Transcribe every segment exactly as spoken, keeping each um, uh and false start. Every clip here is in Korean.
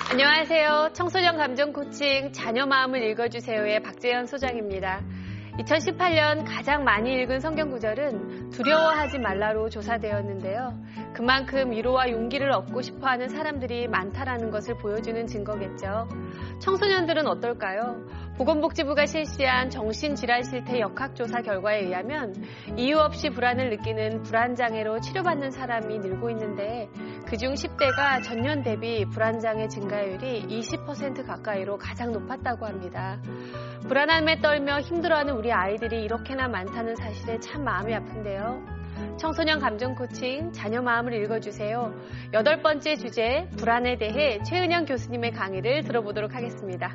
안녕하세요. 청소년 감정 코칭 자녀 마음을 읽어주세요의 박재현 소장입니다. 이천십팔 년 가장 많이 읽은 성경 구절은 두려워하지 말라로 조사되었는데요. 그만큼 위로와 용기를 얻고 싶어하는 사람들이 많다라는 것을 보여주는 증거겠죠. 청소년들은 어떨까요? 보건복지부가 실시한 정신질환 실태 역학조사 결과에 의하면 이유 없이 불안을 느끼는 불안장애로 치료받는 사람이 늘고 있는데 그중 십 대가 전년 대비 불안장애 증가율이 이십 퍼센트 가까이로 가장 높았다고 합니다. 불안함에 떨며 힘들어하는 우리 아이들이 이렇게나 많다는 사실에 참 마음이 아픈데요. 청소년 감정 코칭 자녀 마음을 읽어주세요. 여덟 번째 주제 불안에 대해 최은영 교수님의 강의를 들어보도록 하겠습니다.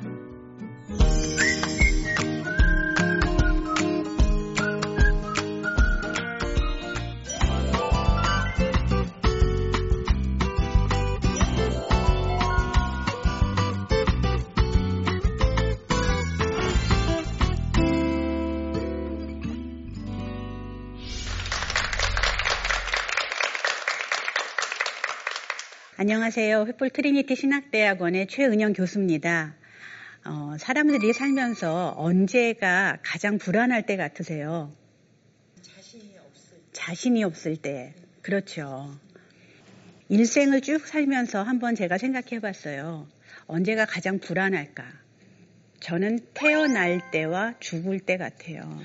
안녕하세요. 횃불 트리니티 신학대학원의 최은영 교수입니다. 어, 사람들이 살면서 언제가 가장 불안할 때 같으세요? 자신이 없을 때. 자신이 없을 때. 그렇죠. 일생을 쭉 살면서 한번 제가 생각해 봤어요. 언제가 가장 불안할까? 저는 태어날 때와 죽을 때 같아요.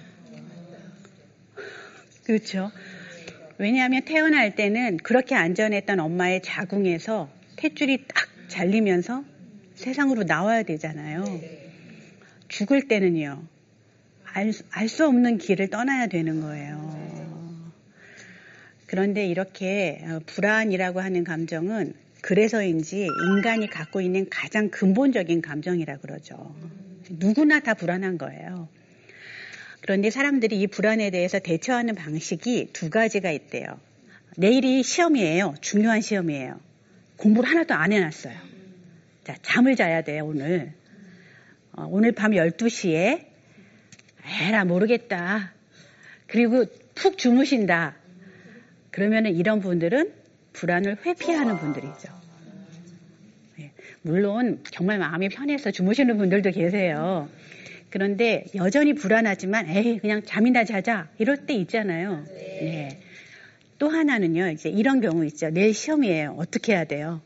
그렇죠. 왜냐하면 태어날 때는 그렇게 안전했던 엄마의 자궁에서 탯줄이 딱 잘리면서 세상으로 나와야 되잖아요. 죽을 때는요. 알, 알 수 없는 길을 떠나야 되는 거예요. 그런데 이렇게 불안이라고 하는 감정은 그래서인지 인간이 갖고 있는 가장 근본적인 감정이라 그러죠. 누구나 다 불안한 거예요. 그런데 사람들이 이 불안에 대해서 대처하는 방식이 두 가지가 있대요. 내일이 시험이에요. 중요한 시험이에요. 공부를 하나도 안 해놨어요. 자, 잠을 자야 돼요, 오늘. 어, 오늘 밤 열두 시에 에라 모르겠다. 그리고 푹 주무신다. 그러면은 이런 분들은 불안을 회피하는 분들이죠. 네, 물론 정말 마음이 편해서 주무시는 분들도 계세요. 그런데 여전히 불안하지만 에이 그냥 잠이나 자자 이럴 때 있잖아요. 네. 또 하나는요. 이제 이런 경우 있죠. 내일 시험이에요. 어떻게 해야 돼요?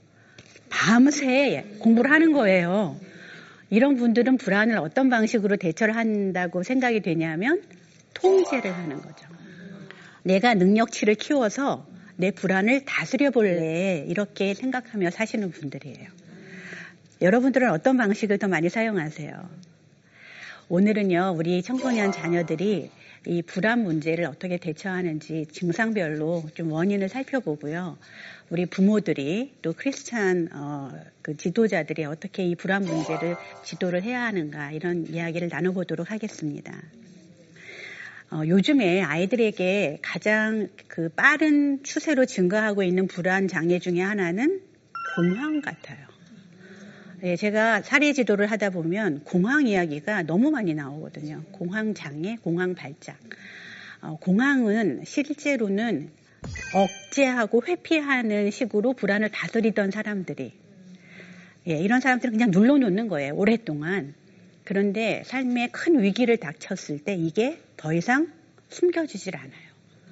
밤새 공부를 하는 거예요. 이런 분들은 불안을 어떤 방식으로 대처를 한다고 생각이 되냐면 통제를 하는 거죠. 내가 능력치를 키워서 내 불안을 다스려 볼래 이렇게 생각하며 사시는 분들이에요. 여러분들은 어떤 방식을 더 많이 사용하세요? 오늘은요, 우리 청소년 자녀들이 이 불안 문제를 어떻게 대처하는지 증상별로 좀 원인을 살펴보고요. 우리 부모들이 또 크리스찬 어, 그 지도자들이 어떻게 이 불안 문제를 지도를 해야 하는가 이런 이야기를 나눠보도록 하겠습니다. 어, 요즘에 아이들에게 가장 그 빠른 추세로 증가하고 있는 불안 장애 중에 하나는 공황 같아요. 네, 제가 사례 지도를 하다 보면 공황 이야기가 너무 많이 나오거든요. 공황 장애, 공황 발작. 어, 공황은 실제로는 억제하고 회피하는 식으로 불안을 다스리던 사람들이 예, 이런 사람들은 그냥 눌러놓는 거예요. 오랫동안. 그런데 삶에 큰 위기를 닥쳤을 때 이게 더 이상 숨겨지질 않아요.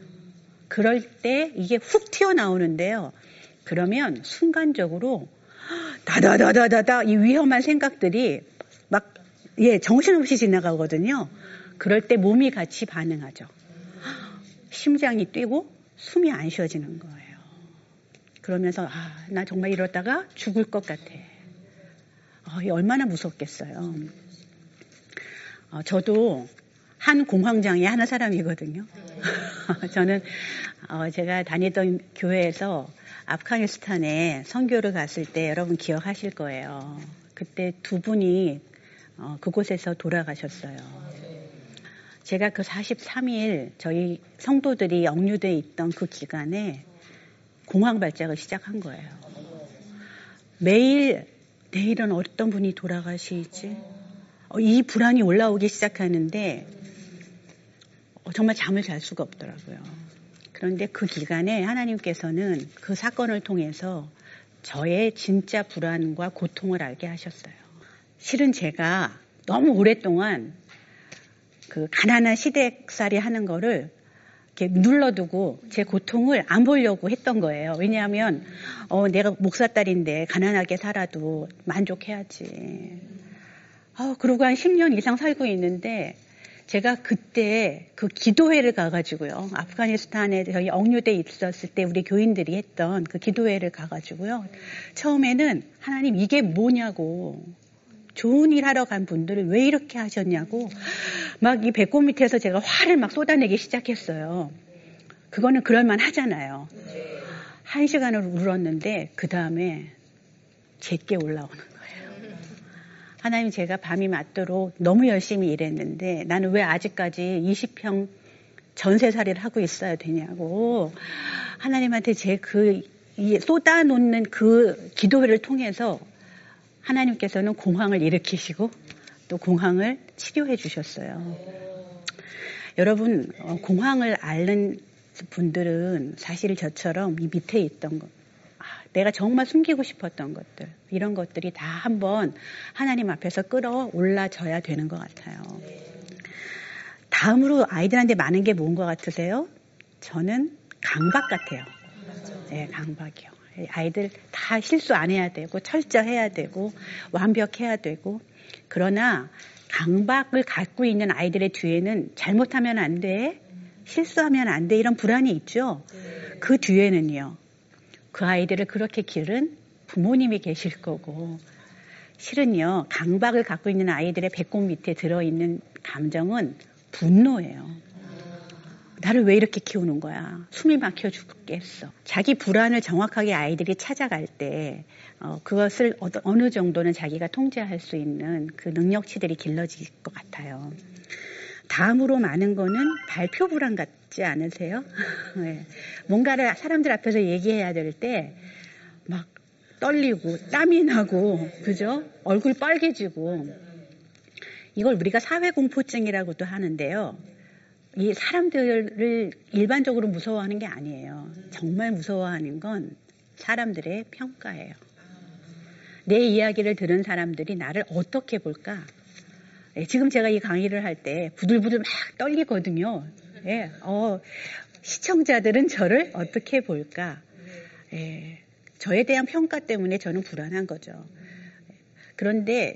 그럴 때 이게 훅 튀어나오는데요. 그러면 순간적으로 다다다다다다 이 위험한 생각들이 막 예 정신없이 지나가거든요. 그럴 때 몸이 같이 반응하죠. 심장이 뛰고 숨이 안 쉬어지는 거예요. 그러면서 아, 나 정말 이러다가 죽을 것 같아. 어, 얼마나 무섭겠어요. 어, 저도 한 공황장애 하는 사람이거든요. 저는 어, 제가 다니던 교회에서 아프가니스탄에 선교를 갔을 때 여러분 기억하실 거예요. 그때 두 분이 어, 그곳에서 돌아가셨어요. 제가 그 사십삼 일 저희 성도들이 억류되어 있던 그 기간에 공황 발작을 시작한 거예요. 매일 내일은 어떤 분이 돌아가시지? 어, 이 불안이 올라오기 시작하는데 어, 정말 잠을 잘 수가 없더라고요. 그런데 그 기간에 하나님께서는 그 사건을 통해서 저의 진짜 불안과 고통을 알게 하셨어요. 실은 제가 너무 오랫동안 그 가난한 시댁살이 하는 거를 이렇게 눌러두고 제 고통을 안 보려고 했던 거예요. 왜냐하면 어, 내가 목사딸인데 가난하게 살아도 만족해야지. 어, 그러고 한 십 년 이상 살고 있는데 제가 그때 그 기도회를 가가지고요. 아프가니스탄에 저희 억류돼 있었을 때 우리 교인들이 했던 그 기도회를 가가지고요. 처음에는 하나님 이게 뭐냐고, 좋은 일 하러 간 분들을 왜 이렇게 하셨냐고 막 이 배꼽 밑에서 제가 화를 막 쏟아내기 시작했어요. 그거는 그럴만 하잖아요. 한 시간을 울었는데 그 다음에 제게 올라오는 거예요. 하나님, 제가 밤이 맞도록 너무 열심히 일했는데 나는 왜 아직까지 이십 평 전세살이를 하고 있어야 되냐고. 하나님한테 제 그 쏟아놓는 그 기도회를 통해서 하나님께서는 공황을 일으키시고 또 공황을 치료해 주셨어요. 여러분, 공황을 앓는 분들은 사실 저처럼 이 밑에 있던 것, 내가 정말 숨기고 싶었던 것들, 이런 것들이 다 한번 하나님 앞에서 끌어올라져야 되는 것 같아요. 다음으로 아이들한테 많은 게 뭔 것 같으세요? 저는 강박 같아요. 네, 강박이요. 아이들 다 실수 안 해야 되고 철저해야 되고 완벽해야 되고, 그러나 강박을 갖고 있는 아이들의 뒤에는 잘못하면 안 돼, 실수하면 안 돼, 이런 불안이 있죠. 그 뒤에는요, 그 아이들을 그렇게 기른 부모님이 계실 거고, 실은요, 강박을 갖고 있는 아이들의 배꼽 밑에 들어있는 감정은 분노예요. 나를 왜 이렇게 키우는 거야? 숨이 막혀 죽겠어. 자기 불안을 정확하게 아이들이 찾아갈 때 어, 그것을 어, 어느 정도는 자기가 통제할 수 있는 그 능력치들이 길러질 것 같아요. 다음으로 많은 거는 발표 불안 같지 않으세요? 네. 뭔가를 사람들 앞에서 얘기해야 될 때 막 떨리고 땀이 나고, 그죠? 얼굴 빨개지고. 이걸 우리가 사회공포증이라고도 하는데요. 이 사람들을 일반적으로 무서워하는 게 아니에요. 정말 무서워하는 건 사람들의 평가예요. 내 이야기를 들은 사람들이 나를 어떻게 볼까? 예, 지금 제가 이 강의를 할 때 부들부들 막 떨리거든요. 예, 어, 시청자들은 저를 어떻게 볼까? 예, 저에 대한 평가 때문에 저는 불안한 거죠. 그런데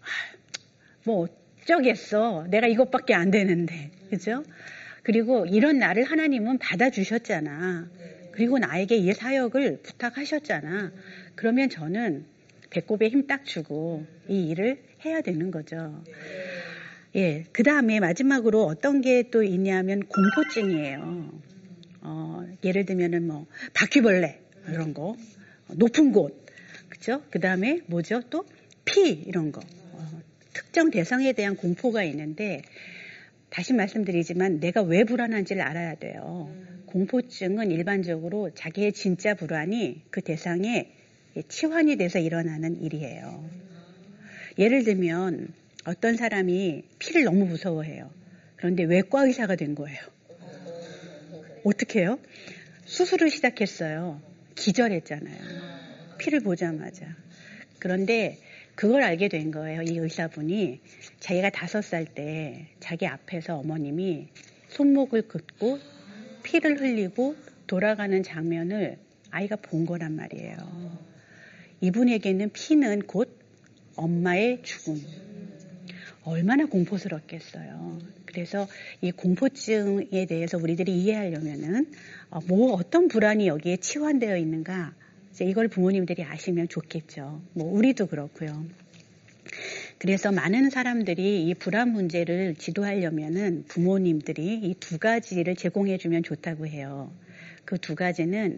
뭐 어쩌겠어. 내가 이것밖에 안 되는데. 그죠? 그리고 이런 나를 하나님은 받아주셨잖아. 그리고 나에게 이 사역을 부탁하셨잖아. 그러면 저는 배꼽에 힘 딱 주고 이 일을 해야 되는 거죠. 예, 그 다음에 마지막으로 어떤 게 또 있냐면 공포증이에요. 어, 예를 들면은 뭐 바퀴벌레 이런 거, 높은 곳, 그죠? 그 다음에 뭐죠? 또 피 이런 거, 어, 특정 대상에 대한 공포가 있는데, 다시 말씀드리지만 내가 왜 불안한지를 알아야 돼요. 공포증은 일반적으로 자기의 진짜 불안이 그 대상에 치환이 돼서 일어나는 일이에요. 예를 들면 어떤 사람이 피를 너무 무서워해요. 그런데 외과 의사가 된 거예요. 어떻게 해요? 수술을 시작했어요. 기절했잖아요. 피를 보자마자. 그런데 그걸 알게 된 거예요. 이 의사분이 자기가 다섯 살 때 자기 앞에서 어머님이 손목을 긋고 피를 흘리고 돌아가는 장면을 아이가 본 거란 말이에요. 이분에게는 피는 곧 엄마의 죽음. 얼마나 공포스럽겠어요. 그래서 이 공포증에 대해서 우리들이 이해하려면은 뭐 어떤 불안이 여기에 치환되어 있는가, 이제 이걸 부모님들이 아시면 좋겠죠. 뭐 우리도 그렇고요. 그래서 많은 사람들이 이 불안 문제를 지도하려면은 부모님들이 이 두 가지를 제공해주면 좋다고 해요. 그 두 가지는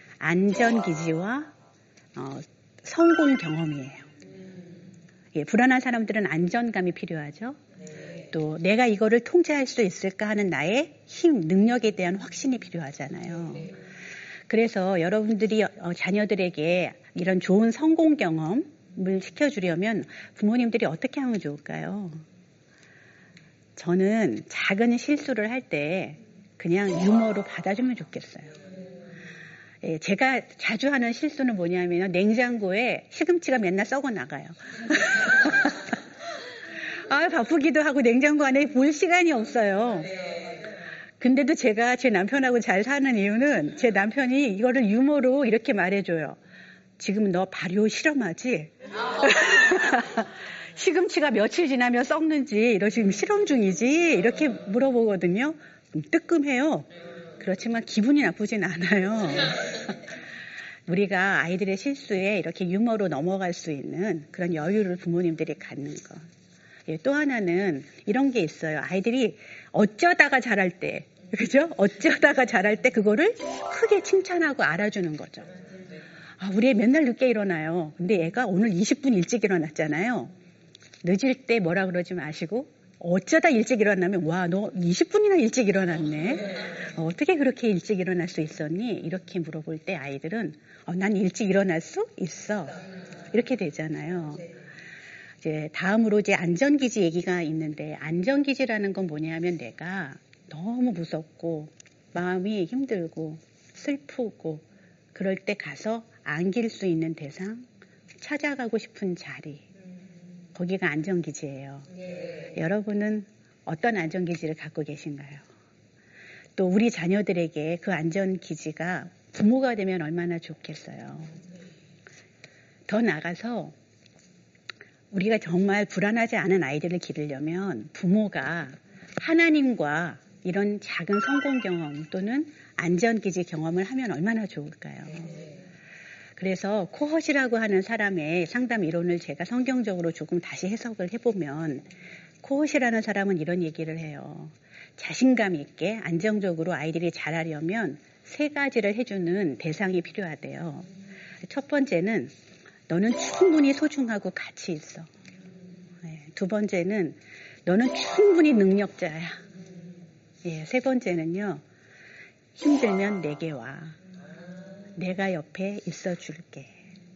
안전기지와 어, 성공 경험이에요. 예, 불안한 사람들은 안전감이 필요하죠. 또 내가 이거를 통제할 수 있을까 하는 나의 힘, 능력에 대한 확신이 필요하잖아요. 그래서 여러분들이 어, 자녀들에게 이런 좋은 성공 경험을 시켜주려면 부모님들이 어떻게 하면 좋을까요? 저는 작은 실수를 할 때 그냥 유머로 받아주면 좋겠어요. 예, 제가 자주 하는 실수는 뭐냐면 냉장고에 시금치가 맨날 썩어 나가요. 아, 바쁘기도 하고 냉장고 안에 볼 시간이 없어요. 근데도 제가 제 남편하고 잘 사는 이유는 제 남편이 이거를 유머로 이렇게 말해줘요. 지금 너 발효 실험하지? 시금치가 며칠 지나면 썩는지 너 지금 실험 중이지? 이렇게 물어보거든요. 뜨끔해요. 그렇지만 기분이 나쁘진 않아요. 우리가 아이들의 실수에 이렇게 유머로 넘어갈 수 있는 그런 여유를 부모님들이 갖는 것. 예, 또 하나는 이런 게 있어요. 아이들이 어쩌다가 잘할 때, 그죠? 어쩌다가 잘할 때 그거를 크게 칭찬하고 알아주는 거죠. 아, 우리 애 맨날 늦게 일어나요. 근데 얘가 오늘 이십 분 일찍 일어났잖아요. 늦을 때 뭐라 그러지 마시고 어쩌다 일찍 일어나면 와, 너 이십 분이나 일찍 일어났네. 어, 어떻게 그렇게 일찍 일어날 수 있었니? 이렇게 물어볼 때 아이들은 어, 난 일찍 일어날 수 있어. 이렇게 되잖아요. 이제 다음으로 이제 안전기지 얘기가 있는데 안전기지라는 건 뭐냐면 내가 너무 무섭고 마음이 힘들고 슬프고 그럴 때 가서 안길 수 있는 대상, 찾아가고 싶은 자리. 거기가 안전기지예요. 네. 여러분은 어떤 안전기지를 갖고 계신가요? 또 우리 자녀들에게 그 안전기지가 부모가 되면 얼마나 좋겠어요. 더 나아가서 우리가 정말 불안하지 않은 아이들을 기르려면 부모가 하나님과 이런 작은 성공 경험 또는 안전기지 경험을 하면 얼마나 좋을까요? 그래서 코헛이라고 하는 사람의 상담 이론을 제가 성경적으로 조금 다시 해석을 해보면 코헛이라는 사람은 이런 얘기를 해요. 자신감 있게 안정적으로 아이들이 자라려면 세 가지를 해주는 대상이 필요하대요. 첫 번째는 너는 충분히 소중하고 가치 있어. 네, 두 번째는 너는 충분히 능력자야. 예, 세 번째는요. 힘들면 내게 와. 내가 옆에 있어 줄게.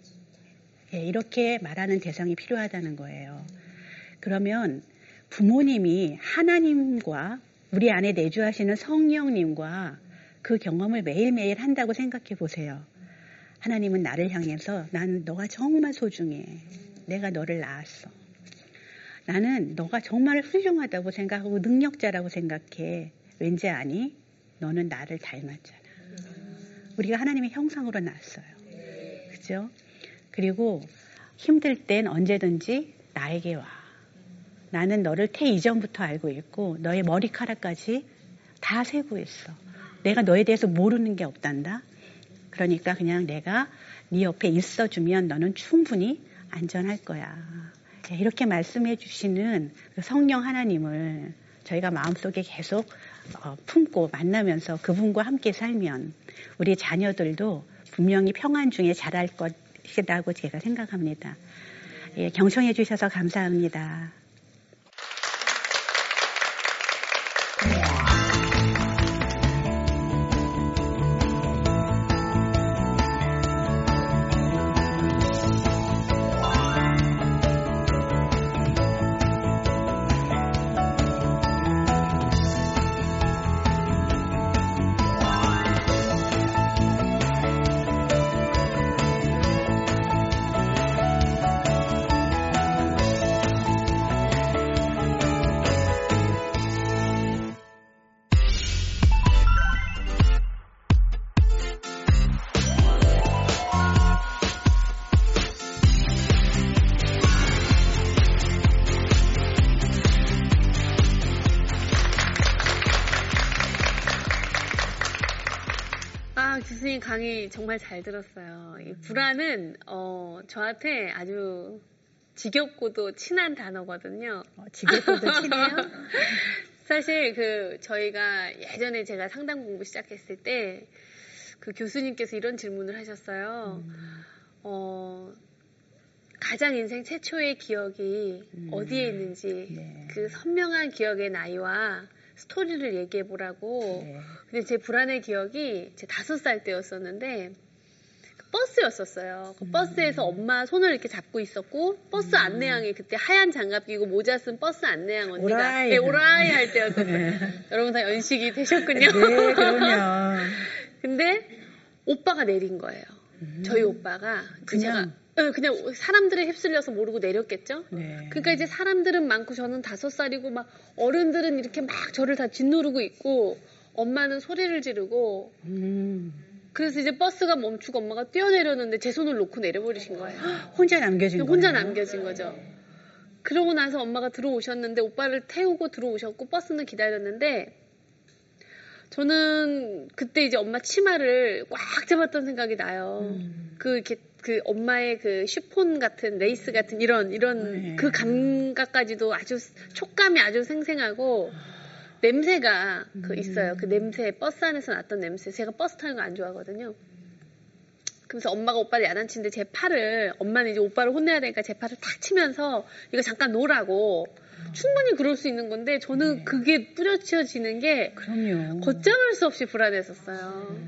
예, 이렇게 말하는 대상이 필요하다는 거예요. 그러면 부모님이 하나님과 우리 안에 내주하시는 성령님과 그 경험을 매일매일 한다고 생각해 보세요. 하나님은 나를 향해서 나는 너가 정말 소중해. 내가 너를 낳았어. 나는 너가 정말 훌륭하다고 생각하고 능력자라고 생각해. 왠지 아니? 너는 나를 닮았잖아. 우리가 하나님의 형상으로 났어요. 그죠? 그리고 힘들 땐 언제든지 나에게 와. 나는 너를 태 이전부터 알고 있고 너의 머리카락까지 다 세고 있어. 내가 너에 대해서 모르는 게 없단다. 그러니까 그냥 내가 네 옆에 있어주면 너는 충분히 안전할 거야. 이렇게 말씀해 주시는 성령 하나님을 저희가 마음속에 계속 품고 만나면서 그분과 함께 살면 우리 자녀들도 분명히 평안 중에 자랄 것이라고 제가 생각합니다. 예, 경청해 주셔서 감사합니다. 교수님 강의 정말 잘 들었어요. 이 불안은 어, 저한테 아주 지겹고도 친한 단어거든요. 어, 지겹고도 친해요? 사실 그 저희가 예전에 제가 상담 공부 시작했을 때 그 교수님께서 이런 질문을 하셨어요. 음. 어, 가장 인생 최초의 기억이 음. 어디에 있는지 네. 그 선명한 기억의 나이와 스토리를 얘기해 보라고. 네. 근데 제 불안의 기억이 제 다섯 살 때였었는데 그 버스였었어요. 그 음. 버스에서 엄마 손을 이렇게 잡고 있었고 버스 음. 안내양이 그때 하얀 장갑 끼고 모자 쓴 버스 안내양 언니가 오라이, 네, 오라이 할 때였었어요. 네. 여러분 다 연식이 되셨군요. 네, 그럼요. 근데 오빠가 내린 거예요. 음. 저희 오빠가 그냥 그냥, 그냥 사람들에 휩쓸려서 모르고 내렸겠죠. 네. 그러니까 이제 사람들은 많고 저는 다섯 살이고 막 어른들은 이렇게 막 저를 다 짓누르고 있고 엄마는 소리를 지르고 음. 그래서 이제 버스가 멈추고 엄마가 뛰어내렸는데 제 손을 놓고 내려버리신 거예요. 혼자 남겨진 거예요? 혼자 남겨진 거죠. 그러고 나서 엄마가 들어오셨는데 오빠를 태우고 들어오셨고 버스는 기다렸는데 저는 그때 이제 엄마 치마를 꽉 잡았던 생각이 나요. 음. 그 이렇게 그 엄마의 그 쉬폰 같은 레이스 같은 이런 이런 네. 그 감각까지도 아주 촉감이 아주 생생하고 냄새가 그 음. 있어요. 그 냄새 버스 안에서 났던 냄새. 제가 버스 타는 거 안 좋아하거든요. 그래서 엄마가 오빠를 야단치는데 제 팔을 엄마는 이제 오빠를 혼내야 되니까 제 팔을 탁 치면서 이거 잠깐 놓으라고 충분히 그럴 수 있는 건데 저는 네. 그게 뿌려치워지는 게 그럼요. 걷잡을 수 없이 불안했었어요.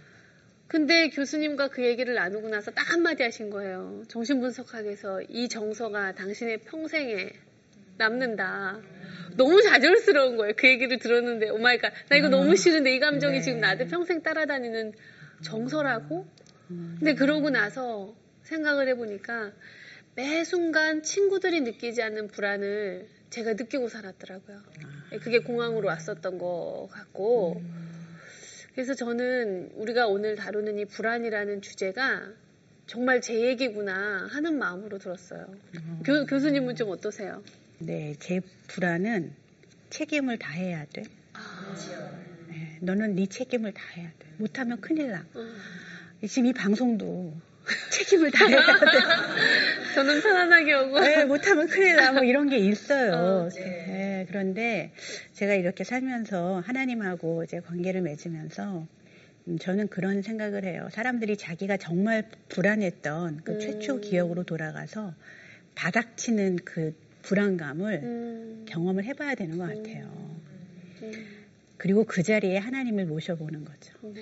근데 교수님과 그 얘기를 나누고 나서 딱 한마디 하신 거예요. 정신분석학에서 이 정서가 당신의 평생에 남는다. 너무 좌절스러운 거예요. 그 얘기를 들었는데 오마이갓 나 이거 너무 싫은데 이 감정이 네. 지금 나한테 평생 따라다니는 정서라고? 근데 그러고 나서 생각을 해보니까 매 순간 친구들이 느끼지 않는 불안을 제가 느끼고 살았더라고요. 그게 공항으로 왔었던 것 같고 그래서 저는 우리가 오늘 다루는 이 불안이라는 주제가 정말 제 얘기구나 하는 마음으로 들었어요. 교, 교수님은 좀 어떠세요? 네, 제 불안은 책임을 다해야 돼. 아, 네, 너는 네 책임을 다해야 돼. 못하면 큰일 나. 어. 지금 이 방송도 책임을 다해야 돼. 저는 편안하게 오고. 네, 못하면 큰일 나. 뭐 이런 게 있어요. 어, 네. 네, 그런데 제가 이렇게 살면서 하나님하고 이제 관계를 맺으면서 음, 저는 그런 생각을 해요. 사람들이 자기가 정말 불안했던 그 음. 최초 기억으로 돌아가서 바닥치는 그 불안감을 음. 경험을 해봐야 되는 것 같아요. 음. 그리고 그 자리에 하나님을 모셔보는 거죠. 네.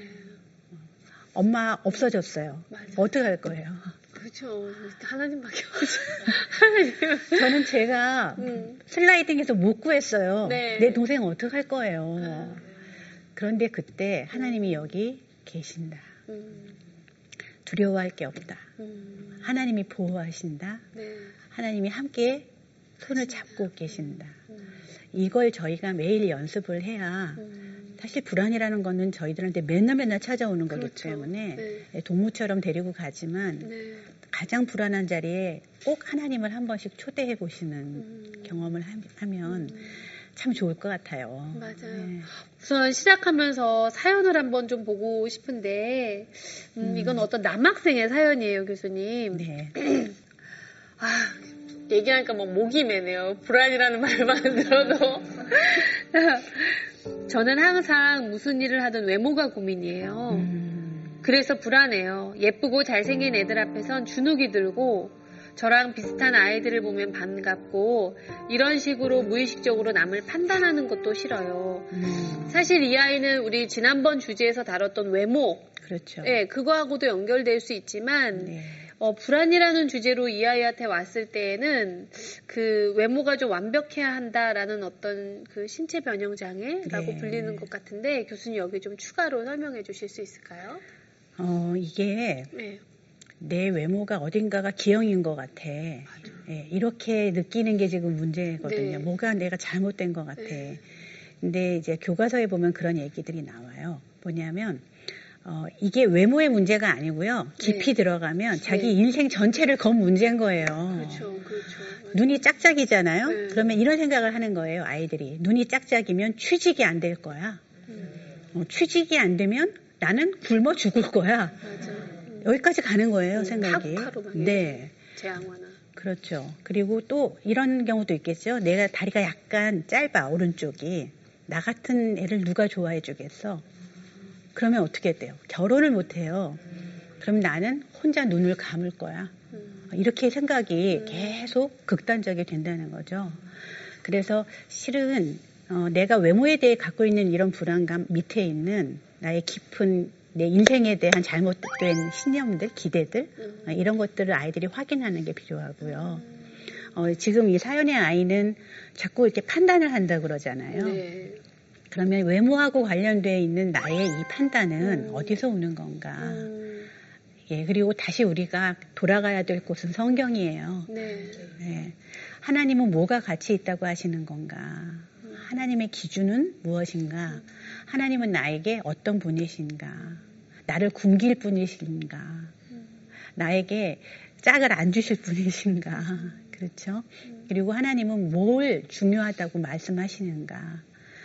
엄마 없어졌어요. 맞아. 어떻게 할 거예요? 그렇죠. 하나님밖에 없죠. 하나님. 저는 제가 음. 슬라이딩해서 못 구했어요. 네. 내 동생 어떻게 할 거예요? 그런데 그때 하나님이 여기 계신다. 음. 두려워할 게 없다. 음. 하나님이 보호하신다. 네. 하나님이 함께 손을 잡고 계신다. 음. 이걸 저희가 매일 연습을 해야 음. 사실 불안이라는 거는 저희들한테 맨날 맨날 찾아오는 거기 그렇죠. 때문에 네. 동무처럼 데리고 가지만 네. 가장 불안한 자리에 꼭 하나님을 한 번씩 초대해 보시는 음. 경험을 하, 하면 음. 참 좋을 것 같아요. 맞아요. 네. 우선 시작하면서 사연을 한번 좀 보고 싶은데 음, 이건 어떤 남학생의 사연이에요, 교수님. 네. 아, 얘기하니까 막 목이 메네요. 불안이라는 말만 들어도. 저는 항상 무슨 일을 하든 외모가 고민이에요. 음. 그래서 불안해요. 예쁘고 잘생긴 애들 앞에선 주눅이 들고 저랑 비슷한 아이들을 보면 반갑고 이런 식으로 무의식적으로 남을 판단하는 것도 싫어요. 음. 사실 이 아이는 우리 지난번 주제에서 다뤘던 외모, 그렇죠. 예, 그거하고도 연결될 수 있지만 네. 어, 불안이라는 주제로 이 아이한테 왔을 때에는 그 외모가 좀 완벽해야 한다라는 어떤 그 신체 변형 장애라고 네. 불리는 것 같은데 교수님 여기 좀 추가로 설명해 주실 수 있을까요? 어, 이게 네. 내 외모가 어딘가가 기형인 것 같아. 예, 이렇게 느끼는 게 지금 문제거든요. 네. 뭐가 내가 잘못된 것 같아. 네. 근데 이제 교과서에 보면 그런 얘기들이 나와요. 뭐냐면 어, 이게 외모의 문제가 아니고요. 깊이 네. 들어가면 자기 네. 인생 전체를 건 문제인 거예요. 그렇죠, 그렇죠. 눈이 짝짝이잖아요. 네. 그러면 이런 생각을 하는 거예요. 아이들이. 눈이 짝짝이면 취직이 안 될 거야. 음, 어, 취직이 안 되면 나는 굶어 죽을 거야. 맞아. 음, 여기까지 가는 거예요, 음, 생각이. 하루하루 막 네. 재앙화나. 그렇죠. 그리고 또 이런 경우도 있겠죠. 내가 다리가 약간 짧아, 오른쪽이. 나 같은 애를 누가 좋아해 주겠어? 그러면 어떻게 돼요? 결혼을 못 해요. 그럼 나는 혼자 눈을 감을 거야. 음, 이렇게 생각이 음. 계속 극단적이 된다는 거죠. 그래서 실은 어, 내가 외모에 대해 갖고 있는 이런 불안감 밑에 있는 나의 깊은 내 인생에 대한 잘못된 신념들, 기대들 음. 어, 이런 것들을 아이들이 확인하는 게 필요하고요. 어, 지금 이 사연의 아이는 자꾸 이렇게 판단을 한다 그러잖아요. 네. 그러면 외모하고 관련되어 있는 나의 이 판단은 음. 어디서 오는 건가? 음. 예, 그리고 다시 우리가 돌아가야 될 곳은 성경이에요. 네. 예, 하나님은 뭐가 가치 있다고 하시는 건가? 음. 하나님의 기준은 무엇인가? 하나님은 나에게 어떤 분이신가? 나를 굶길 분이신가? 음. 나에게 짝을 안 주실 분이신가? 그렇죠? 음. 그리고 하나님은 뭘 중요하다고 말씀하시는가?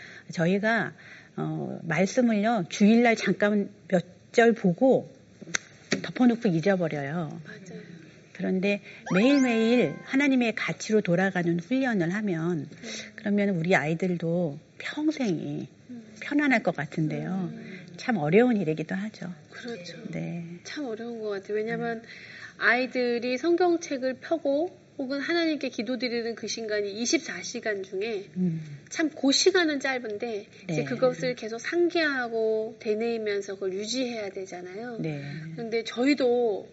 저희가 어, 말씀을요 주일날 잠깐 몇 절 보고 덮어놓고 잊어버려요. 맞아요. 그런데 매일매일 하나님의 가치로 돌아가는 훈련을 하면 음. 그러면 우리 아이들도 평생이 음. 편안할 것 같은데요. 음. 참 어려운 일이기도 하죠. 그렇죠. 네. 참 어려운 것 같아요. 왜냐하면 아이들이 성경책을 펴고 혹은 하나님께 기도드리는 그 시간이 이십사 시간 중에 음. 참 그 시간은 짧은데 네. 이제 그것을 계속 상기하고 되뇌이면서 그걸 유지해야 되잖아요. 네. 근데 저희도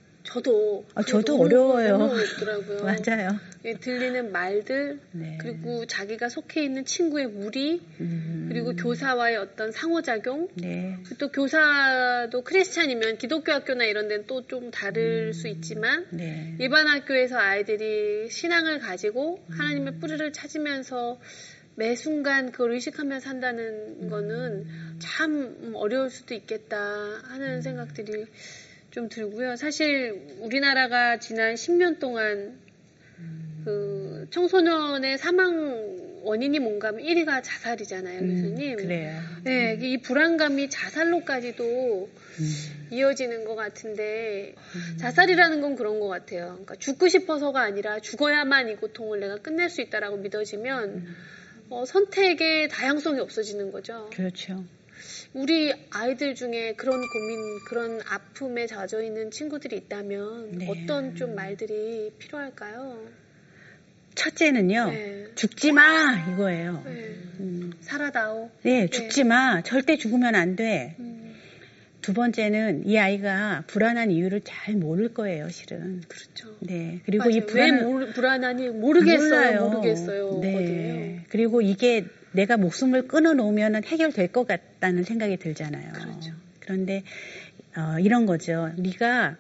저도 아, 저도 너무, 어려워요. 너무 어렵더라고요. 맞아요. 예, 들리는 말들 네. 그리고 자기가 속해 있는 친구의 무리 음. 그리고 교사와의 어떤 상호작용 네. 또 교사도 크리스찬이면 기독교 학교나 이런 데는 또 좀 다를 음. 수 있지만 네. 일반 학교에서 아이들이 신앙을 가지고 음. 하나님의 뿌리를 찾으면서 매 순간 그걸 의식하며 산다는 거는 음. 참 어려울 수도 있겠다 하는 음. 생각들이 좀 들고요. 사실 우리나라가 지난 십 년 동안 음. 그 청소년의 사망 원인이 뭔가 하면 일 위가 자살이잖아요, 음, 교수님. 그래요. 네, 이 불안감이 자살로까지도 음. 이어지는 것 같은데 음. 자살이라는 건 그런 것 같아요. 그러니까 죽고 싶어서가 아니라 죽어야만 이 고통을 내가 끝낼 수 있다라고 믿어지면 음. 어, 선택의 다양성이 없어지는 거죠. 그렇죠. 우리 아이들 중에 그런 고민, 그런 아픔에 젖어 있는 친구들이 있다면 네. 어떤 좀 말들이 필요할까요? 첫째는요, 네. 죽지 마! 이거예요. 네. 음. 살아다오. 네, 죽지 마. 절대 죽으면 안 돼. 음, 두 번째는 이 아이가 불안한 이유를 잘 모를 거예요, 실은. 그렇죠. 네. 그리고 맞아요. 이 불안은 왜 모르, 불안하니 모르겠어요. 몰라요. 모르겠어요. 네. 거든요. 그리고 이게 내가 목숨을 끊어놓으면 해결될 것 같다는 생각이 들잖아요. 그렇죠. 그런데 어, 이런 거죠. 네가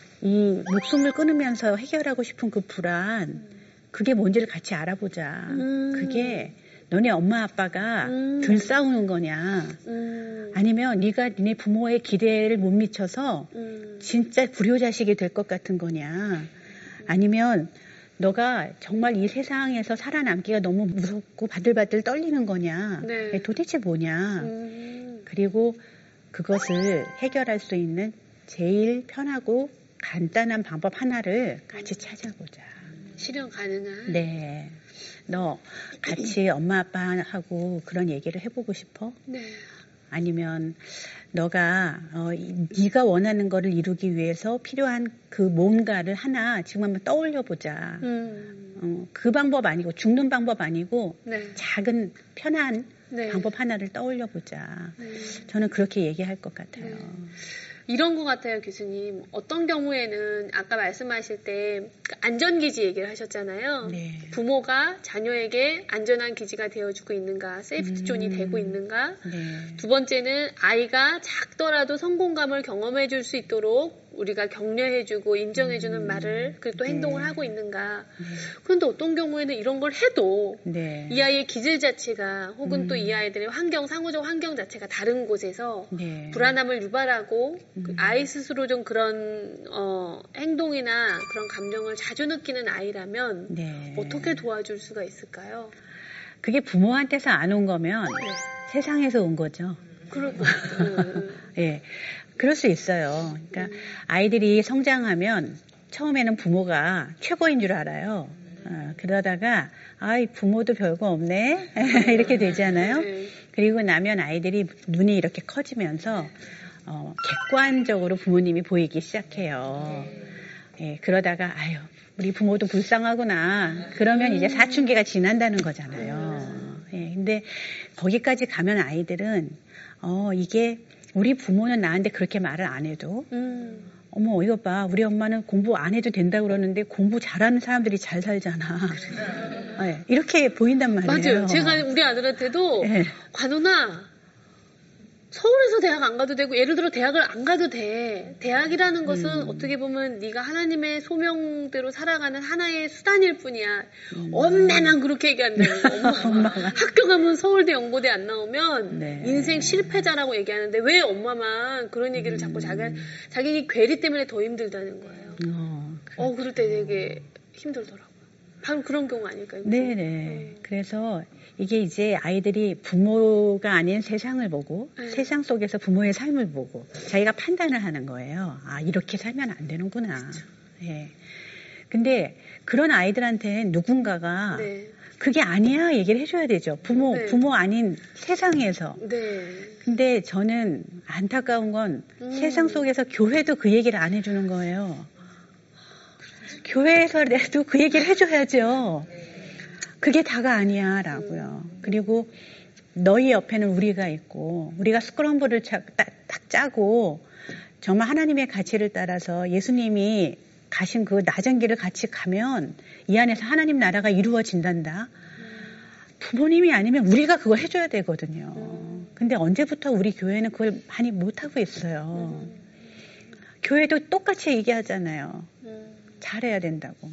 이 목숨을 끊으면서 해결하고 싶은 그 불안, 그게 뭔지를 같이 알아보자. 음. 그게 너네 엄마 아빠가 음. 덜 싸우는 거냐, 음, 아니면 네가 니네 부모의 기대를 못 미쳐서 음, 진짜 불효자식이 될 것 같은 거냐, 아니면 너가 정말 이 세상에서 살아남기가 너무 무섭고 바들바들 떨리는 거냐, 네. 도대체 뭐냐. 음, 그리고 그것을 해결할 수 있는 제일 편하고 간단한 방법 하나를 같이 찾아보자. 실현 가능한. 네. 너 같이 엄마 아빠하고 그런 얘기를 해보고 싶어? 네. 아니면 너가 어, 이- 네가 원하는 거를 이루기 위해서 필요한 그 뭔가를 하나 지금 한번 떠올려 보자. 음, 어, 그 방법 아니고 죽는 방법 아니고 네. 작은 편한 네. 방법 하나를 떠올려 보자. 음. 저는 그렇게 얘기할 것 같아요. 네. 이런 것 같아요, 교수님. 어떤 경우에는 아까 말씀하실 때그 안전기지 얘기를 하셨잖아요. 네. 부모가 자녀에게 안전한 기지가 되어주고 있는가, 세이프티 존이 음. 되고 있는가. 네. 두 번째는 아이가 작더라도 성공감을 경험해 줄 수 있도록 우리가 격려해주고 인정해주는 음. 말을 그리고 또 네. 행동을 하고 있는가. 네. 그런데 어떤 경우에는 이런 걸 해도 네. 이 아이의 기질 자체가 혹은 음. 또 이 아이들의 환경, 상호적 환경 자체가 다른 곳에서 네. 불안함을 유발하고 음. 그 아이 스스로 좀 그런 어, 행동이나 그런 감정을 자주 느끼는 아이라면 네. 어떻게 도와줄 수가 있을까요? 그게 부모한테서 안 온 거면 네. 세상에서 온 거죠. 그러고 음, 예. 그럴 수 있어요. 그러니까 음. 아이들이 성장하면 처음에는 부모가 최고인 줄 알아요. 어, 그러다가 아이 부모도 별거 없네 이렇게 되잖아요. 네. 그리고 나면 아이들이 눈이 이렇게 커지면서 어, 객관적으로 부모님이 보이기 시작해요. 예, 그러다가 아유 우리 부모도 불쌍하구나. 그러면 이제 사춘기가 지난다는 거잖아요. 예, 근데 거기까지 가면 아이들은 어 이게 우리 부모는 나한테 그렇게 말을 안 해도 음, 어머 이거 봐 우리 엄마는 공부 안 해도 된다고 그러는데 공부 잘하는 사람들이 잘 살잖아. 네, 이렇게 보인단 말이에요. 맞아요. 제가 우리 아들한테도 네. 관훈아 서울에서 대학 안 가도 되고 예를 들어 대학을 안 가도 돼. 대학이라는 것은 음. 어떻게 보면 네가 하나님의 소명대로 살아가는 하나의 수단일 뿐이야. 음. 엄마만 그렇게 얘기한다는 거. 엄마. 학교 가면 서울대 연고대 안 나오면 네. 인생 실패자라고 얘기하는데 왜 엄마만 그런 얘기를 자꾸 자기 자기 괴리 때문에 더 힘들다는 거예요. 어, 어 그럴 때 되게 힘들더라고요. 바로 그런 경우 아닐까요? 네네. 음. 그래서 이게 이제 아이들이 부모가 아닌 세상을 보고 네. 세상 속에서 부모의 삶을 보고 자기가 판단을 하는 거예요. 아, 이렇게 살면 안 되는구나. 그렇죠. 예. 근데 그런 아이들한테는 누군가가 네. 그게 아니야 얘기를 해줘야 되죠. 부모, 네. 부모 아닌 세상에서. 네. 근데 저는 안타까운 건 음. 세상 속에서 교회도 그 얘기를 안 해주는 거예요. 교회에서라도 그 얘기를 해줘야죠. 그게 다가 아니야 라고요. 그리고 너희 옆에는 우리가 있고 우리가 스크럼블을 딱, 딱 짜고 정말 하나님의 가치를 따라서 예수님이 가신 그 낮은 길을 같이 가면 이 안에서 하나님 나라가 이루어진단다. 부모님이 아니면 우리가 그거 해줘야 되거든요. 근데 언제부터 우리 교회는 그걸 많이 못하고 있어요. 교회도 똑같이 얘기하잖아요. 잘해야 된다고.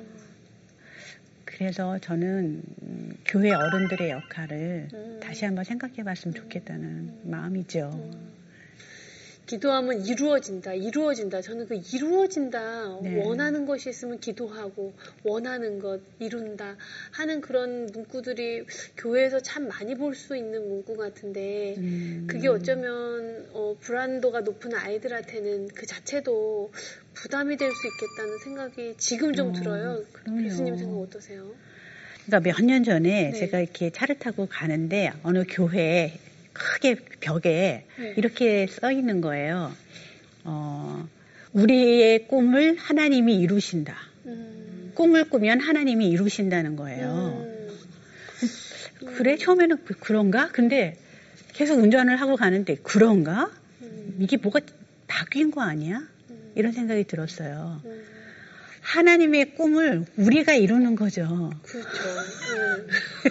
그래서 저는 교회 어른들의 역할을 음. 다시 한번 생각해 봤으면 좋겠다는 음. 마음이죠. 음. 기도하면 이루어진다, 이루어진다. 저는 그 이루어진다, 네. 원하는 것이 있으면 기도하고, 원하는 것, 이룬다 하는 그런 문구들이 교회에서 참 많이 볼 수 있는 문구 같은데, 음. 그게 어쩌면, 어, 불안도가 높은 아이들한테는 그 자체도 부담이 될 수 있겠다는 생각이 지금 좀 어, 들어요. 그럼요. 교수님 생각 어떠세요? 그러니까 몇 년 전에 네. 제가 이렇게 차를 타고 가는데 어느 교회에 크게 벽에 네. 이렇게 써 있는 거예요. 어, 우리의 꿈을 하나님이 이루신다. 음. 꿈을 꾸면 하나님이 이루신다는 거예요. 음. 그래? 처음에는 그, 그런가? 근데 계속 운전을 하고 가는데 그런가? 음. 이게 뭐가 바뀐 거 아니야? 음. 이런 생각이 들었어요. 음. 하나님의 꿈을 우리가 이루는 거죠. 그렇죠. 음.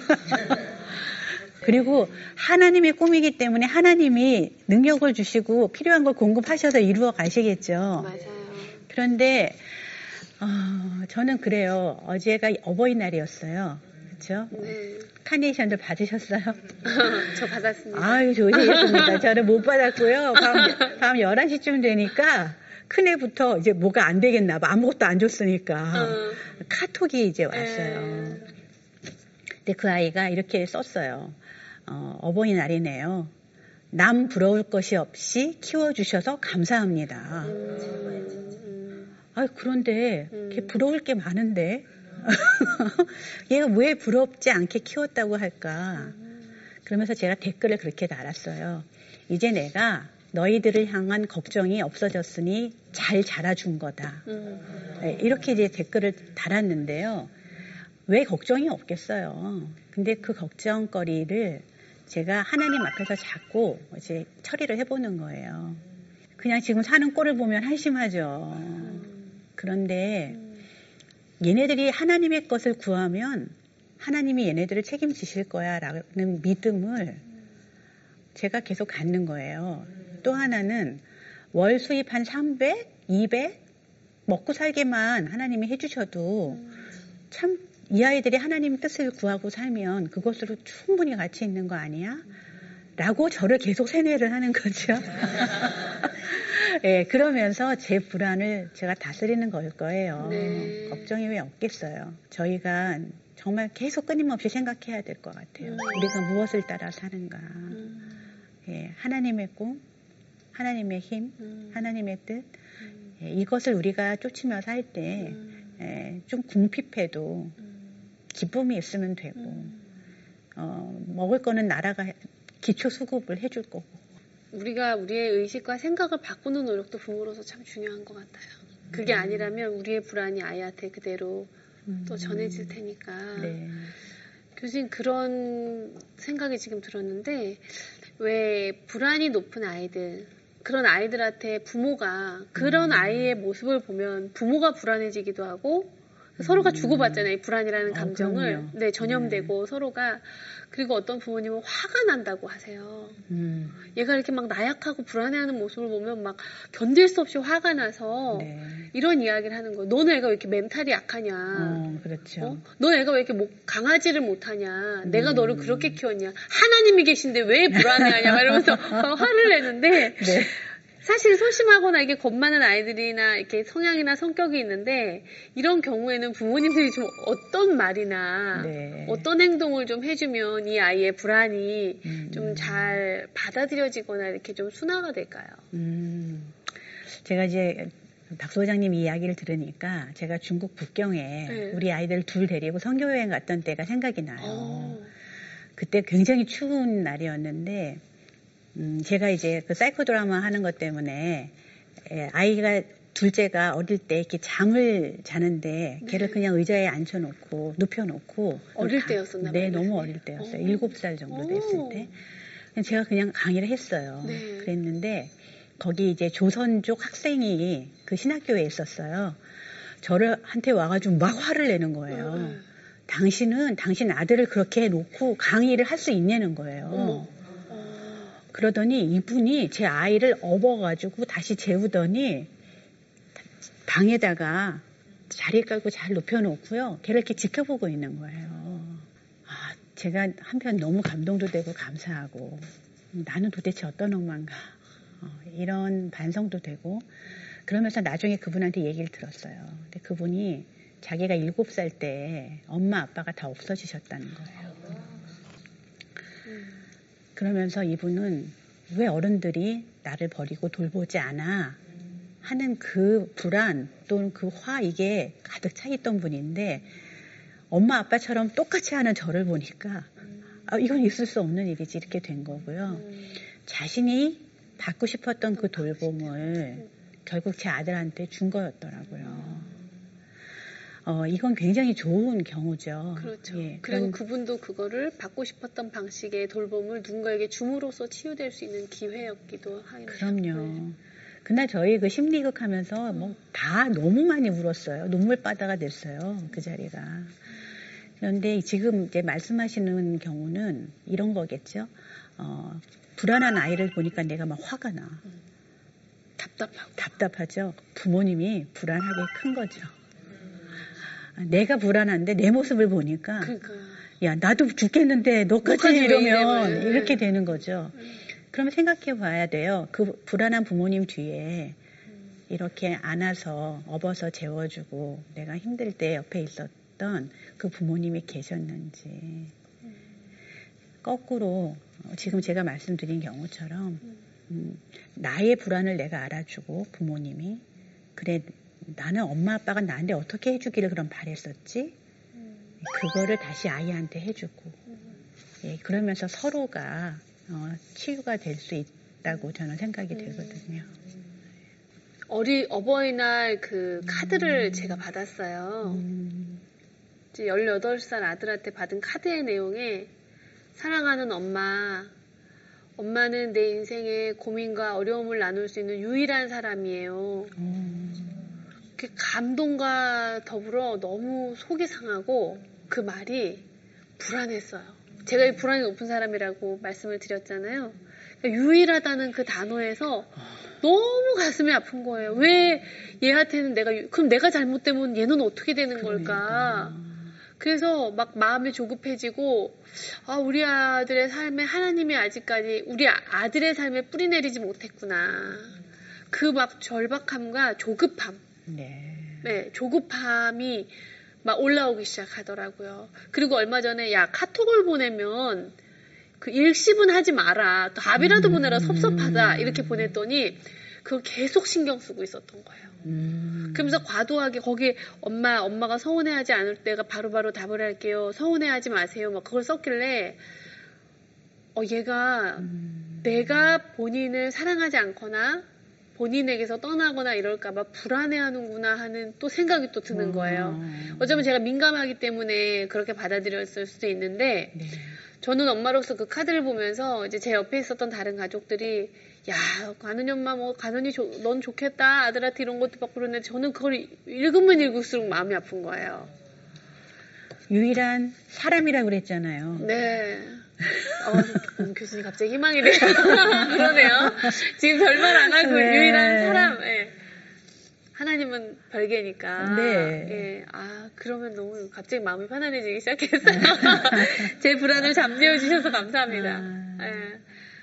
그리고 하나님의 꿈이기 때문에 하나님이 능력을 주시고 필요한 걸 공급하셔서 이루어 가시겠죠. 맞아요. 그런데 어, 저는 그래요. 어제가 어버이날이었어요. 그렇죠? 네. 카네이션들 받으셨어요? 저 받았습니다. 아유, 좋으시겠습니다. 저는 못 받았고요. 밤, 밤 열한 시쯤 되니까 큰애부터 이제 뭐가 안 되겠나 봐. 아무것도 안 줬으니까. 어. 카톡이 이제 왔어요. 에. 근데 그 아이가 이렇게 썼어요. 어, 어버이날이네요. 남 부러울 것이 없이 키워주셔서 감사합니다. 음. 아 그런데 음. 걔 부러울 게 많은데 얘가 왜 부럽지 않게 키웠다고 할까? 그러면서 제가 댓글을 그렇게 달았어요. 이제 내가 너희들을 향한 걱정이 없어졌으니 잘 자라준 거다. 음. 네, 이렇게 이제 댓글을 달았는데요. 왜 걱정이 없겠어요. 근데 그 걱정거리를 제가 하나님 앞에서 자꾸 이제 처리를 해보는 거예요. 그냥 지금 사는 꼴을 보면 한심하죠. 그런데 얘네들이 하나님의 것을 구하면 하나님이 얘네들을 책임지실 거야 라는 믿음을 제가 계속 갖는 거예요. 또 하나는 월 수입 한 삼백, 이백 먹고 살게만 하나님이 해주셔도 참 이 아이들이 하나님 뜻을 구하고 살면 그것으로 충분히 가치 있는 거 아니야? 라고 저를 계속 세뇌를 하는 거죠. 예, 그러면서 제 불안을 제가 다스리는 걸 거예요. 네. 걱정이 왜 없겠어요. 저희가 정말 계속 끊임없이 생각해야 될 것 같아요. 음. 우리가 무엇을 따라 사는가. 음. 예, 하나님의 꿈, 하나님의 힘, 음. 하나님의 뜻, 음. 예, 이것을 우리가 쫓으며 살 때, 음. 예, 좀 궁핍해도 음. 기쁨이 있으면 되고, 음. 어, 먹을 거는 나라가 기초 수급을 해줄 거고. 우리가 우리의 의식과 생각을 바꾸는 노력도 부모로서 참 중요한 것 같아요. 그게 음. 아니라면 우리의 불안이 아이한테 그대로 음. 또 전해질 테니까. 네. 교수님 그런 생각이 지금 들었는데 왜 불안이 높은 아이들 그런 아이들한테 부모가 그런 음. 아이의 모습을 보면 부모가 불안해지기도 하고 서로가 주고받잖아요. 이 불안이라는 감정을. 어, 네, 전염되고 네. 서로가. 그리고 어떤 부모님은 화가 난다고 하세요. 음. 얘가 이렇게 막 나약하고 불안해하는 모습을 보면 막 견딜 수 없이 화가 나서 네. 이런 이야기를 하는 거예요. 너는 애가 왜 이렇게 멘탈이 약하냐. 어, 그렇죠. 어? 너 애가 왜 이렇게 뭐 강아지를 못하냐. 음. 내가 너를 그렇게 키웠냐. 하나님이 계신데 왜 불안해하냐. 막 이러면서 화를 내는데 네. 사실 소심하거나 이게 겁 많은 아이들이나 이렇게 성향이나 성격이 있는데 이런 경우에는 부모님들이 좀 어떤 말이나 네. 어떤 행동을 좀 해주면 이 아이의 불안이 음. 좀 잘 받아들여지거나 이렇게 좀 순화가 될까요? 음. 제가 이제 박 소장님 이야기를 들으니까 제가 중국 북경에 네. 우리 아이들 둘 데리고 선교여행 갔던 때가 생각이 나요. 오. 그때 굉장히 추운 날이었는데 음, 제가 이제 그 사이코 드라마 하는 것 때문에 에, 아이가 둘째가 어릴 때 이렇게 잠을 자는데 네. 걔를 그냥 의자에 앉혀놓고 눕혀놓고 어릴 가, 때였었나 봐요. 네, 너무 어릴 때였어요. 일곱 살 정도 됐을 때. 제가 그냥 강의를 했어요. 네. 그랬는데 거기 이제 조선족 학생이 그 신학교에 있었어요. 저를 한테 와가지고 막 화를 내는 거예요. 네. 당신은 당신 아들을 그렇게 해놓고 강의를 할 수 있냐는 거예요. 어. 그러더니 이분이 제 아이를 업어가지고 다시 재우더니 방에다가 자리 깔고 잘 눕혀놓고요. 걔를 이렇게 지켜보고 있는 거예요. 아, 제가 한편 너무 감동도 되고 감사하고 나는 도대체 어떤 엄마인가 어, 이런 반성도 되고 그러면서 나중에 그분한테 얘기를 들었어요. 근데 그분이 자기가 일곱 살 때 엄마 아빠가 다 없어지셨다는 거예요. 그러면서 이분은 왜 어른들이 나를 버리고 돌보지 않아 하는 그 불안 또는 그 화 이게 가득 차 있던 분인데 엄마 아빠처럼 똑같이 하는 저를 보니까 아, 이건 있을 수 없는 일이지 이렇게 된 거고요. 자신이 받고 싶었던 그 돌봄을 결국 제 아들한테 준 거였더라고요. 어, 이건 굉장히 좋은 경우죠. 그렇죠. 예, 그리고 그런... 그분도 그거를 받고 싶었던 방식의 돌봄을 누군가에게 줌으로써 치유될 수 있는 기회였기도 하네요. 그럼요. 네. 그날 저희 그 심리극 하면서 음. 뭐 다 너무 많이 울었어요. 눈물바다가 됐어요. 그 자리가. 그런데 지금 이제 말씀하시는 경우는 이런 거겠죠. 어, 불안한 아이를 보니까 내가 막 화가 나. 음. 답답하고. 답답하죠. 부모님이 불안하게 큰 거죠. 내가 불안한데 내 모습을 보니까 그러니까. 야 나도 죽겠는데 너까지 이러면 네, 네, 네. 이렇게 되는 거죠. 음. 그러면 생각해 봐야 돼요. 그 불안한 부모님 뒤에 음. 이렇게 안아서 업어서 재워주고 내가 힘들 때 옆에 있었던 그 부모님이 계셨는지 음. 거꾸로 지금 제가 말씀드린 경우처럼 음, 나의 불안을 내가 알아주고 부모님이 그래 나는 엄마 아빠가 나한테 어떻게 해주기를 그럼 바랬었지? 음. 그거를 다시 아이한테 해주고 음. 예, 그러면서 서로가 어, 치유가 될 수 있다고 저는 생각이 음. 되거든요. 어리 어버이날 그 카드를 음. 제가 받았어요. 음. 이제 열여덟 살 아들한테 받은 카드의 내용에 사랑하는 엄마 엄마는 내 인생의 고민과 어려움을 나눌 수 있는 유일한 사람이에요. 음. 그 감동과 더불어 너무 속이 상하고 그 말이 불안했어요. 제가 이 불안이 높은 사람이라고 말씀을 드렸잖아요. 그러니까 유일하다는 그 단어에서 너무 가슴이 아픈 거예요. 왜 얘한테는 내가 그럼 내가 잘못되면 얘는 어떻게 되는 걸까? 그래서 막 마음이 조급해지고 아 우리 아들의 삶에 하나님이 아직까지 우리 아들의 삶에 뿌리 내리지 못했구나. 그 막 절박함과 조급함 네. 네, 조급함이 막 올라오기 시작하더라고요. 그리고 얼마 전에 야 카톡을 보내면 그 일십은 하지 마라. 답이라도 음, 보내라. 섭섭하다. 이렇게 보냈더니 그걸 계속 신경 쓰고 있었던 거예요. 음. 그러면서 과도하게 거기에 엄마, 엄마가 서운해하지 않을 때가 바로바로 답을 할게요. 서운해하지 마세요. 막 그걸 썼길래 어 얘가 음. 내가 본인을 사랑하지 않거나 본인에게서 떠나거나 이럴까봐 불안해하는구나 하는 또 생각이 또 드는 거예요. 어쩌면 제가 민감하기 때문에 그렇게 받아들였을 수도 있는데 네. 저는 엄마로서 그 카드를 보면서 이제 제 옆에 있었던 다른 가족들이 야, 관은이 엄마, 뭐, 관은이 조, 넌 좋겠다. 아들한테 이런 것도 받고 그러는데 저는 그걸 읽으면 읽을수록 마음이 아픈 거예요. 유일한 사람이라고 그랬잖아요. 네. 어, 교수님 갑자기 희망이 돼요. 그러네요. 지금 별말 안 하고 네. 유일한 사람. 예. 하나님은 별개니까. 네. 예. 아, 그러면 너무 갑자기 마음이 편안해지기 시작했어요. 제 불안을 잠재워 주셔서 감사합니다. 아. 예.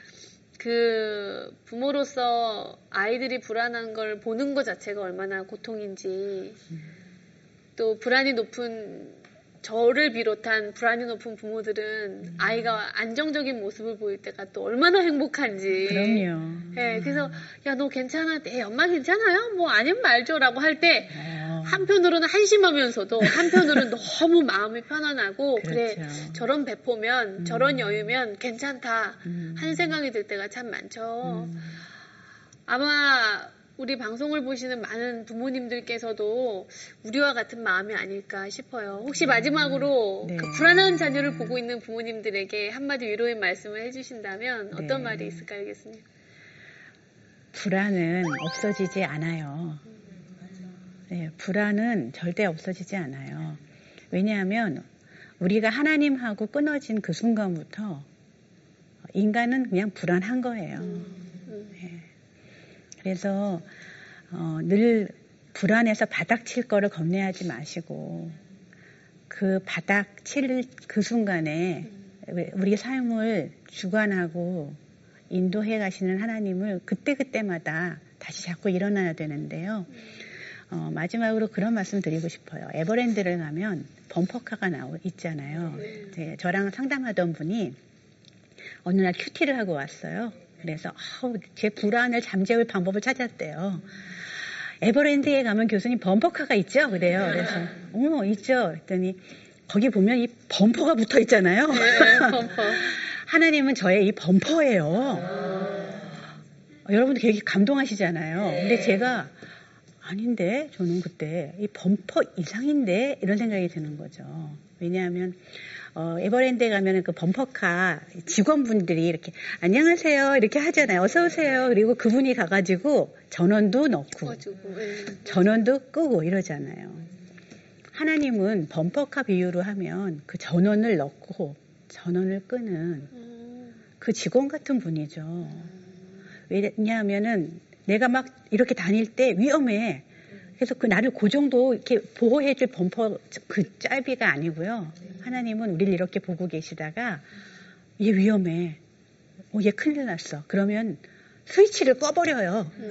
그 부모로서 아이들이 불안한 걸 보는 것 자체가 얼마나 고통인지, 또 불안이 높은 저를 비롯한 불안이 높은 부모들은 아이가 안정적인 모습을 보일 때가 또 얼마나 행복한지. 그럼요. 예, 그래서 야, 너 괜찮아? 네, 엄마 괜찮아요? 뭐 아니면 말죠라고 할 때 어. 한편으로는 한심하면서도 한편으로는 너무 마음이 편안하고 그렇죠. 그래, 저런 배포면 음. 저런 여유면 괜찮다 음. 하는 생각이 들 때가 참 많죠. 음. 아마 우리 방송을 보시는 많은 부모님들께서도 우리와 같은 마음이 아닐까 싶어요. 혹시 마지막으로 네. 그 불안한 자녀를 보고 있는 부모님들에게 한마디 위로의 말씀을 해주신다면 어떤 네. 말이 있을까요, 교수님? 불안은 없어지지 않아요. 네, 불안은 절대 없어지지 않아요. 왜냐하면 우리가 하나님하고 끊어진 그 순간부터 인간은 그냥 불안한 거예요. 네. 그래서 어, 늘 불안해서 바닥 칠 거를 겁내하지 마시고 그 바닥 칠 그 순간에 우리 삶을 주관하고 인도해 가시는 하나님을 그때그때마다 다시 자꾸 일어나야 되는데요. 어, 마지막으로 그런 말씀 드리고 싶어요. 에버랜드를 가면 범퍼카가 나오 있잖아요. 네, 저랑 상담하던 분이 어느 날 큐티를 하고 왔어요. 그래서 아우, 제 불안을 잠재울 방법을 찾았대요. 에버랜드에 가면 교수님 범퍼카가 있죠? 그래요. 그래서 어 있죠. 그랬더니 거기 보면 이 범퍼가 붙어 있잖아요. 네, 범퍼. 하나님은 저의 이 범퍼예요. 어, 여러분도 되게 감동하시잖아요. 근데 제가 아닌데 저는 그때 이 범퍼 이상인데 이런 생각이 드는 거죠. 왜냐하면 어, 에버랜드에 가면은 그 범퍼카 직원분들이 이렇게 안녕하세요 이렇게 하잖아요. 어서 오세요. 그리고 그분이 가가지고 전원도 넣고 꺼주고, 네. 전원도 끄고 이러잖아요. 하나님은 범퍼카 비유로 하면 그 전원을 넣고 전원을 끄는 그 직원 같은 분이죠. 왜냐하면은 내가 막 이렇게 다닐 때 위험해. 그래서 그 나를 그 정도 이렇게 보호해줄 범퍼 그 짧이가 아니고요. 하나님은 우리를 이렇게 보고 계시다가 얘 위험해. 어, 얘 큰일 났어. 그러면 스위치를 꺼버려요. 음.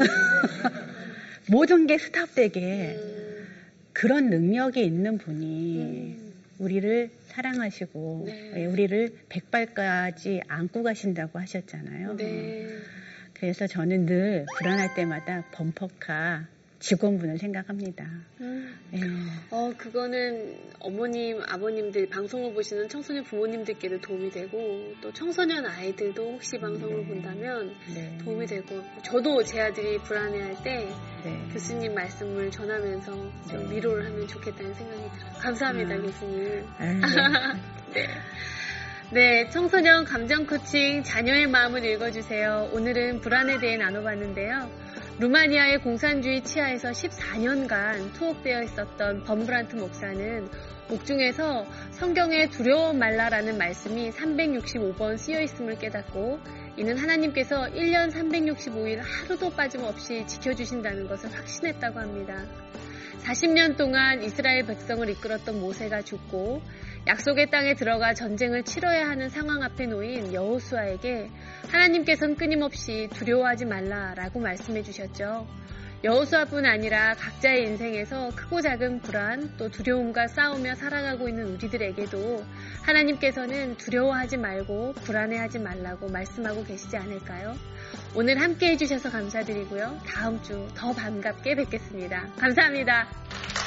모든 게 스탑되게. 음. 그런 능력이 있는 분이 음. 우리를 사랑하시고 네. 우리를 백발까지 안고 가신다고 하셨잖아요. 네. 그래서 저는 늘 불안할 때마다 범퍼카 직원분을 생각합니다. 음. 예. 어, 그거는 어머님, 아버님들, 방송을 보시는 청소년 부모님들께도 도움이 되고, 또 청소년 아이들도 혹시 방송을 네. 본다면 네. 도움이 될 것 같고, 저도 제 아들이 불안해할 때 네. 교수님 말씀을 전하면서 좀 네. 위로를 하면 좋겠다는 생각이 들어요. 감사합니다, 아. 교수님. 아, 네. 네, 청소년 감정 코칭 자녀의 마음을 읽어주세요. 오늘은 불안에 대해 나눠봤는데요. 루마니아의 공산주의 치하에서 십사 년간 투옥되어 있었던 범브란트 목사는 옥중에서 성경에 두려워 말라라는 말씀이 삼백육십오 번 쓰여 있음을 깨닫고 이는 하나님께서 일 년 삼백육십오 일 하루도 빠짐없이 지켜주신다는 것을 확신했다고 합니다. 사십 년 동안 이스라엘 백성을 이끌었던 모세가 죽고 약속의 땅에 들어가 전쟁을 치러야 하는 상황 앞에 놓인 여호수아에게 하나님께서는 끊임없이 두려워하지 말라라고 말씀해 주셨죠. 여호수아뿐 아니라 각자의 인생에서 크고 작은 불안 또 두려움과 싸우며 살아가고 있는 우리들에게도 하나님께서는 두려워하지 말고 불안해하지 말라고 말씀하고 계시지 않을까요? 오늘 함께 해주셔서 감사드리고요. 다음 주 더 반갑게 뵙겠습니다. 감사합니다.